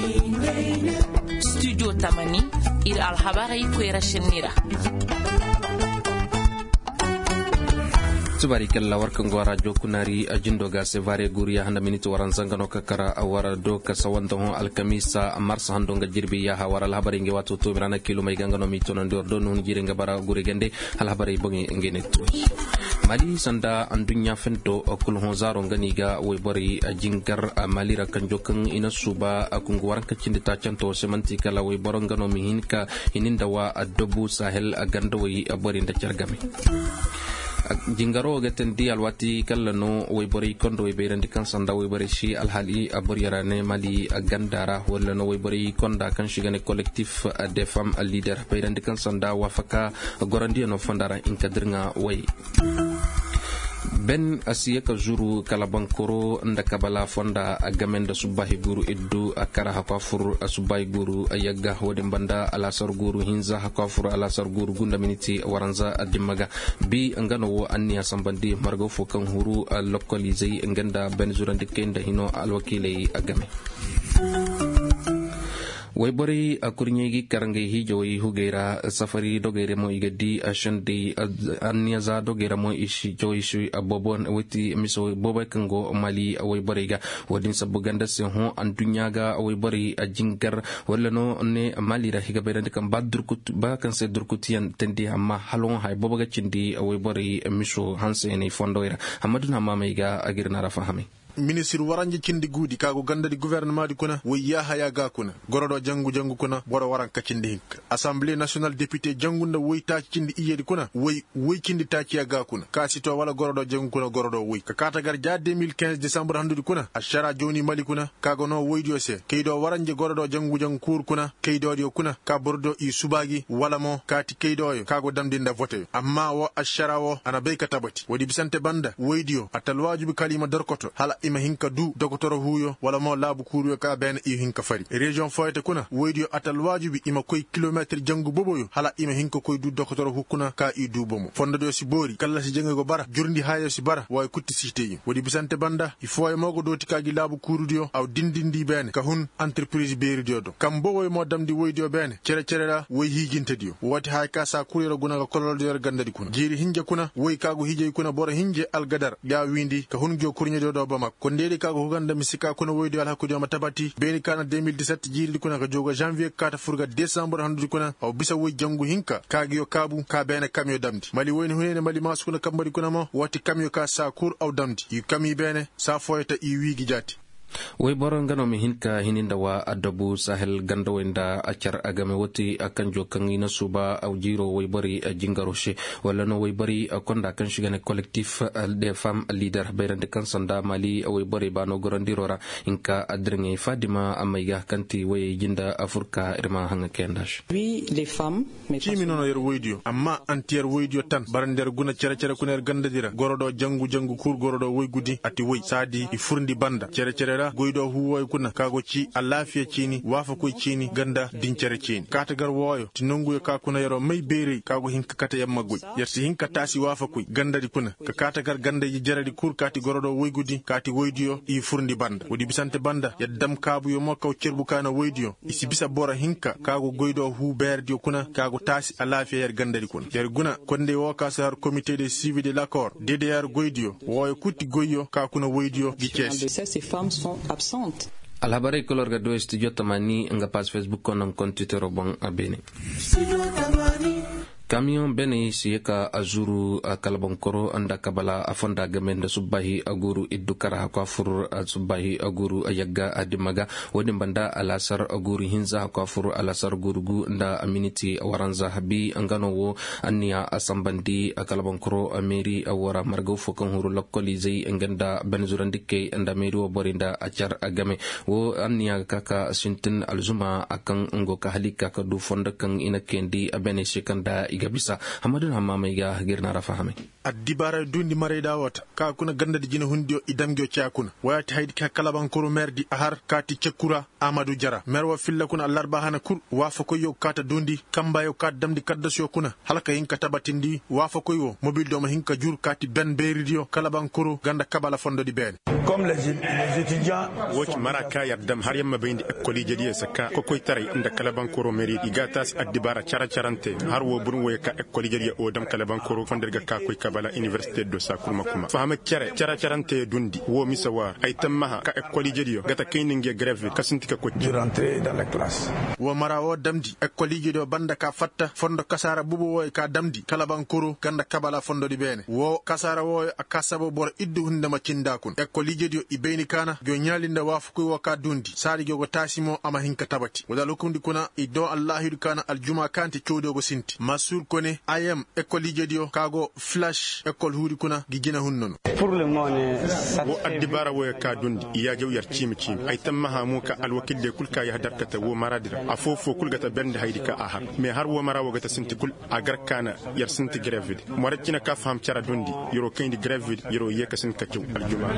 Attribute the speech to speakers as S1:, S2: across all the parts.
S1: Studio Tamani ir alhabari kwera shenira.
S2: Tubari kella warkan gwara jokunari ajindo ga sevare guriya handa miniti waran zangano kakara awara do kasawanda hon alkamisa mars hando nga jirbi ya hawara alhabari nge watu to mirana kilo mai gangano mitono ndor do nun jire nga bara gure gende alhabari bongi ngene to mali sanda andunya fento akul hon zaro ngani ga way bari ajingar malira kanjokan ina suba akungu waran kacindi ta canto semanti kala way borongano mihinka hininda wa adobu sahel agando way abari nda chargame jingaro gaten di alwati kallano way bari kondo way beyrandi kan sanda way bari shi alhali aboriyarane mali gandara wala no way bari konda kan shigane collectif des femmes leaders beyrandi kan sanda wafaka gorandi no fondara inkadirnga way ben asiyaka juru kalabankoro ndakabala fonda agamenda subahi guru iddu akara hakafur subahi guru ayaga wode banda alasar guru hinza hakafur alasar guru gunda miniti waranza adimaga bi ngano wo anniya sambandi margo fokan huru localisé ngenda ben jurande kenda hino alwakile agame way bari akurnyeegi karange hijo yi hugeira safari dogere mo igadi ashandi anyaza dogera mo ishi joishu abobon wati miso boba kango mali way bari ga wadin sabuganda se ho andunya ga way bari ajingar wala no ne mali ra higa berande kam badurkut ba kan se durkutiyan tendi amma halon hay boba ga cindi way bari miso hanse ne fondoira amaduna mamaiga agirna ra fahami
S3: ministre waranje cindi guudi kago gandadi gouvernement di kuna wiya haya ga kuna gorodo jangu kuna boro waran ka cindi hink assemblée nationale député jangunda woyta cindi iyedi kuna woy cindi taci ga kuna kasito wala gorodo jangu kuna gorodo woy ka kata gar ja 2015 décembre handu kuna ashara joni mali kuna kago no woydio se kaydo waranje gorodo jangu kur kuna kaydo dio kuna ka bordo i subagi wala mo kati kaydo yo kago damdinda vote amma wo ashara wo ana be ka tabati wodi bisante banda woydio atal wajibi kalima dorkoto hala ima hinka du dokotoro huyo wala mo labu kuru ka ben i hinka fari region foyte kuna woydio atal wajibi ima koy kilometre jangu boboyo hala ima hinka koy du dokotoro hukuna ka i du bomo fondo do si bori kala si jengo bara jurndi hayo si bara way kutti siteyi wodi bisante banda il faut ay mogo do tikagi labu kuru dio aw dindindi ben ka hun entreprise beri dio do kam boboy mo damdi woydio ben cere la woy higinte dio wati hay ka sa kuriro guna ga kolol dio gandadi kuna jiri hinje kuna woy kago hije kuna bora hinje algadar ya windi ka hun gyo kurnye do bama ko ndeli kago huganda misika kuna woydio al hakko joma tabati beni kana 2017 jiri kuna ka jogo janvier kata furga décembre handu kuna aw bisa woy jangu hinka kagiyo kabu ka bene kamyo damdi mali woni hunene mali masukuna kambari kuna mo wati kamyo ka sa kur aw damdi yi kami bene sa foyta i wigi jati
S2: way boro ngano mi hinka hininda wa adabu sahel gando wenda acar agame woti akanjo kangina suba aw jiro way bari jingaroshe wala no way bari konda kan shigane collectif des femmes leaders beyrande kan sanda mali way bari bano gorandirora inka adrenge fadima amaya kanti way jinda afurka irma hanga kendash
S4: oui les femmes mais
S3: kimi nono yer woydio amma antier woydio tan barander guna cere kuner gandadira gorodo jangu kur gorodo woy gudi ati woy sadi i furndi banda cere goydo huwoy kuna kago ci alafiya cini wafa koy cini ganda dincere cini katagar woyo ti nonguyo ka kuna yaro may bere kago hinka kata yamma goy yersi hinka tasi wafa koy ganda di kuna ka katagar ganda yi jaradi kur kati gorodo woygudi kati woydiyo i furndi banda wodi bisante banda yaddam kabu yo mokkaw cerbu kana woydiyo isi bisa bora hinka kago goydo hu berdio kuna kago tasi alafiya yer ganda di kuna yer guna konde wo ka sar comité de suivi de l'accord DDR goydiyo woyo kutti goyyo ka kuna woydiyo gi
S4: ces femmes sont absentes.
S2: Alhabari kolorga do studio Tamani nga page Facebook konan kon Twitter bon abene camion bene siyeka azuru kalabankoro anda kabala afonda gamenda subahi aguru idukara hakafur subahi aguru ayaga adimaga wodi banda alasar aguru hinza hakafur alasar gurugu nda aminiti waranza habi angano wo anniya asambandi kalabankoro ameri awara margo fokan huru lokolize ngenda benzurandike anda meri wo borinda acar agame wo anniya kaka sintin alzuma akan ngo kahalika ka du fonda kan ina kendi abene shikanda iga bisa hamadun hamma mai ga girna rafahame
S3: addibara dundi mare dawata ka kuna ganda di jina hundio idamgyo chakuna wayati haidi ka kalaban koro merdi ahar kati chekura Amadou Jara merwa filla kuna allarba hana kur wafa koyo kata dundi kamba yo kat damdi kaddasyo kuna halaka hinka tabatindi wafa koyo mobile do ma hinka jur kati ben beridio kalaban koro ganda kabala fondo di ben
S5: comme les étudiants
S6: woch maraka yabdam har yamma bayndi école jadiya saka ko koy taray inda kalaban koro meri igatas addibara charante har wo burun wo ka école jadiya o dam kalaban koro fonderga ka koy kabala université do sakuma kuma fahama charante dundi wo misawa ay tamma ka école jadiya gata kayninge grève kasintika ko
S5: de rentrer dans la classe
S3: wo marawo damdi école jadiya banda ka fatta fondo kasara bubu wo ka damdi kalaban koro ganda kabala fondo di bene wo kasara wo akasabo bor iddu hunde ma cindakun école jadiya ibeni kana go nyalinda wafu ko waka dundi sari go tasimo ama hinka tabati wada lokundi kuna iddo allahidu kana aljuma kanti chodo go sinti masul kone ayam école jadiya kago flash école huri kuna gigina hunnono
S5: pour le moment
S6: wo addibara wo ka dundi iya jaw yar cimi ay tamma ha mu ka alwakil de kulka ya hadarkata wo maradira afofo kulgata bende haydika ahar me har wo marawo gata sinti kul agar kana yar sinti grève morakina ka fam cara dundi yoro kayndi grève yoro yeka sin kaccu aljuma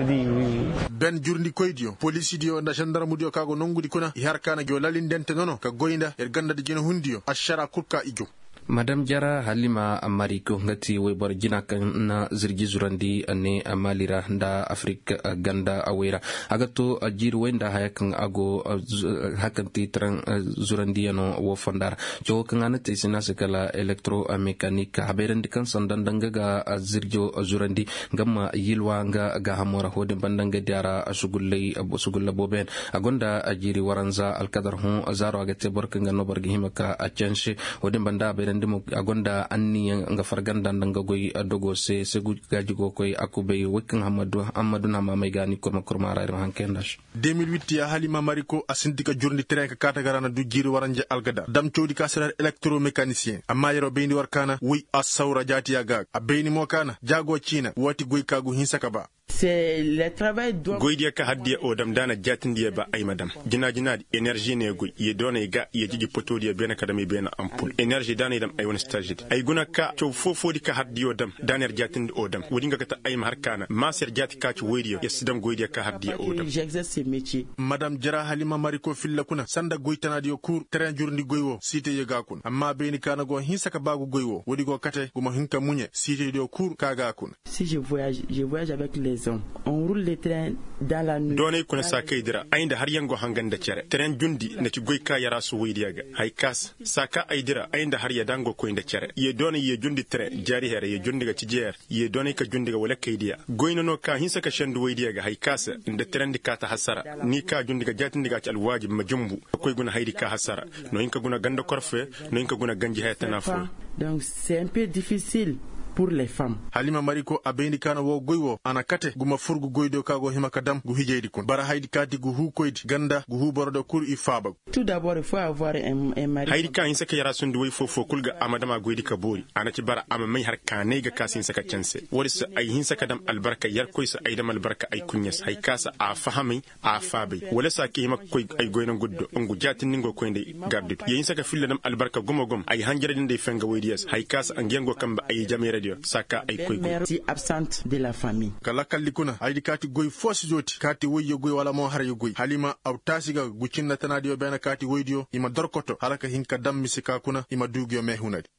S3: ben jurndi koydio police dio na gendarme dio kago nongudi kuna har kana go lalindente nono ka goynda ganda de jeno hundio ashara kurka ijo
S2: Madam Jara Halima Amariko ngati we bor jina kan na zirgi zurandi ne amalira da Afrika ganda awera agato ajir wenda hayakan ago hakan titran zurandi no wo fondar jo kan anate sina sekala electromechanique haberen dikan sandan danga zirjo zurandi gamma yilwa ga hamora hode bandanga diara sugulle boben agonda ajiri waranza alkadar hu azaro agate bor kan no borgi himaka achanche hode banda beren ndimo agonda anni nga farganda ndanga goy dogo se gaji go koy akube wekin Amadou na mamay gani kurma ra hankendash
S3: 2008 ya Halima Mariko asindika journi train ka kata garana du jiri waranje algada dam chodi ka serar électromécanicien amma yero bendi warkana wi asawra jati ya gag abeni mo kana jago china wati goy kagu hinsaka ba
S7: c'est le travail doit
S6: goydiya ka haddiya o dam dana jatindiya ba ay madam jina énergie ne goy ye dona ga ye jiji potodiya bena kadami bena ampul énergie dana dam ay won stage ay guna ka to fofodi ka haddiyo dam daner jatindi o dam wodinga kata ay harkana ma ser jati ka ci woydiya yesidam goydiya ka haddiya o dam
S7: j'exerce ce métier
S3: madame Jara Halima Mariko filla kuna sanda goytana dio cour train journi goywo cité yega kun amma beni kana go hinsaka bagu goywo wodi go kate guma hinka munye cité dio cour kaga kun
S7: si je voyage avec les hommes on roule les trains dans la nuit
S6: donay kuna sa kaydira ainda har yango hanganda cere train jundi na ci goy ka yara su woydiyaga hay kas saka aydira ainda har ya dango ko inda cere ye donay ye jundi train jari here ye jundiga ci jer ye donay ka jundiga wala kaydiya goyno no ka hinsaka shandu woydiyaga hay kas inda train di ka ta hasara ni ka jundiga jatindiga ci alwajib majumbu koy guna haydi ka hasara no inka guna ganda korfe no inka guna ganji haytana fu
S7: donc c'est un peu difficile pour les femmes.
S3: Halima Mariko abendi kana wo goywo anakate guma furgu goydo kago himakadam gu hijeydi kun bara haydi kati gu hu koydi ganda gu hu borodo kur ifaba.
S7: Tout d'abord il faut avoir un mari.
S6: Haydi ka insaka yara sundu way fofo kulga amadama goydi ka bori anati bara amamai har kane ga kasin saka chance warisa ay hinsaka dam albarka yar koysa ay dam albarka ay kunyas hay kasa a fahami a fabe wala sa ke himak koy ay goyno guddo ongu jatin ningo koyde gardi ye hinsaka filla dam albarka gum ay hanjira dinde fenga woydiyas hay kasa angengo kamba ay jamere saka ay koy
S7: si absente de la famille
S3: kala kalli kuna aydi kati goy fosi joti kati woyyo goy wala mo har yo goy Halima awtasiga gucinna tanadi yo bena kati woydio ima dorkoto halaka hinka dammi sika kuna ima dugyo me hunadi.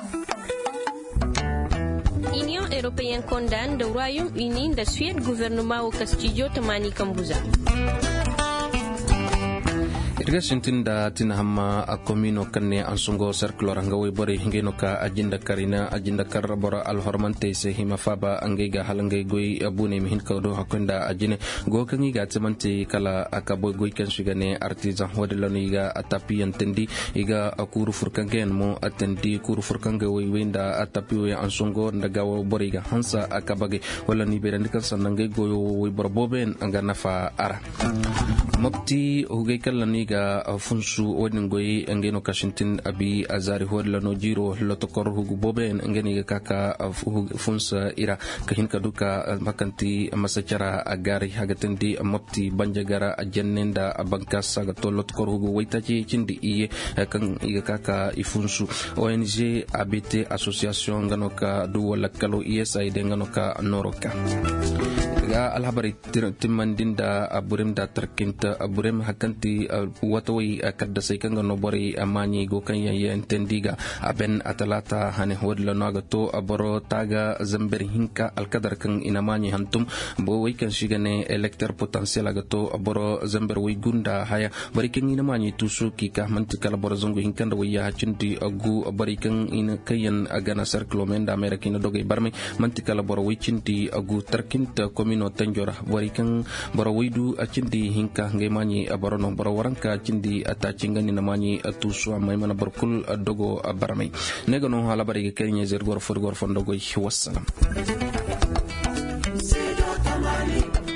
S8: Union européenne condamne le Royaume-Uni de Suède gouvernement au Castillo Tamani Kambuza.
S2: Irga sintinda tina hamma akomino kanne ansungo circular hanga way bore hingeno ka ajinda karina ajinda karabora alhormante se hima faba angega halangay goy abune mihin ka do hakunda ajine go kangi ga tsamante kala akabo goy kan shigane artisan hodlani ga atapi antendi iga akuru furkangen mo atendi kuru furkanga way wenda atapi way ansungo ndaga wo bore ga hansa akabage wala ni berandika sanangay goyo way borboben anga nafa ara mopti hugay kalani ga funsu wodin goyi ngeno kashintin abi azari hodla no jiro lotokor hugu bobe ngeni ga kaka funsa ira kahin kaduka makanti masacara agari hagatindi mopti banjagara ajennenda abankas ga lotokor hugu waitaji cindi iye kan iga kaka ifunsu ONG ABT association nganoka du wala kalo ISI de nganoka noroka ga alhabari timandinda aburem da terkinta aburem hakanti watoi kadda sai kanga no bori amani go kan ya entendiga aben atalata hane hodla naga to aboro taga zamber hinka alkadar kan inamani hantum bo wai kan shigane elector potential aga to aboro zamber wai gunda haya bari kan inamani tusu ki ka mantikala boro zongo hinkan da waya hacindi agu bari kan ina kayan agana circle menda america ina dogay barme mantikala boro wai cindi agu terkinta no tanjora bari kan boro widu acindi hinka ngemani aborono boro waranka cindi ata cingani namani atusu amay mana barkul dogo baramay negano hala bari kenya zer gor fondogo wassalam.